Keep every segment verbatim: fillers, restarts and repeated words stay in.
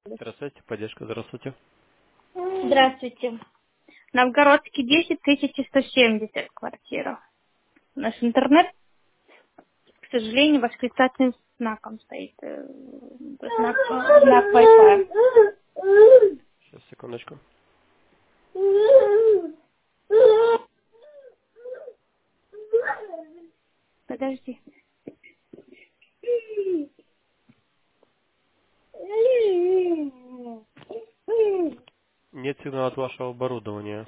Здравствуйте, поддержка, здравствуйте. Здравствуйте. Новгородский десять, тысяча сто семьдесят квартира. Наш интернет, к сожалению, восклицательным знаком стоит. э, Знак, знак Wi-Fi. Сейчас, секундочку. Подожди. Нет сигнала от вашего оборудования.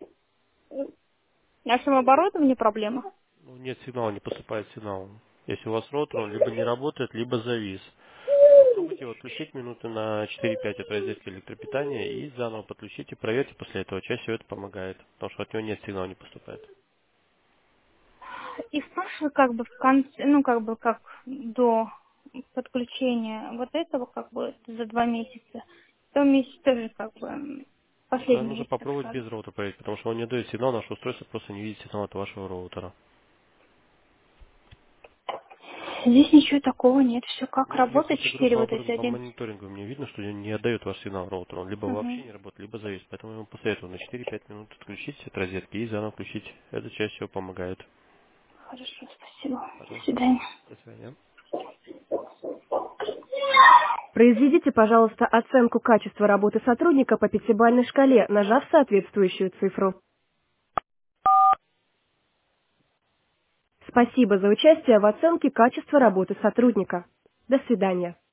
В нашем оборудовании проблема. Ну, нет сигнала, не поступает сигнал. Если у вас роутер, он либо не работает, либо завис. Попробуйте его отключить минуты на четыре-пять от розетки электропитания и заново подключите, проверьте после этого. Чаще всего это помогает, потому что от него нет сигнала, не поступает. И в прошлый, как бы, в конце, ну, как бы, как до подключения вот этого, как бы, за два месяца, в том месяце тоже, как бы, м, Да, последний нужно месяц, так попробовать скажем. без роутера проверить, потому что он не дает сигнал, наше устройство просто не видит сигнал от вашего роутера. Здесь ничего такого нет. Все как Ну, я работает. просто беру Четыре по, вот эти оборудованию, по один. мониторингу, мне видно, что не отдает ваш сигнал роутер. Он либо вообще Угу. не работает, либо завис. Поэтому я вам посоветую на четыре-пять минут отключить от розетки и заново включить. Это чаще всего помогает. Хорошо, спасибо. До Пожалуйста. свидания. До свидания. Произведите, пожалуйста, оценку качества работы сотрудника по пятибалльной шкале, нажав соответствующую цифру. Спасибо за участие в оценке качества работы сотрудника. До свидания.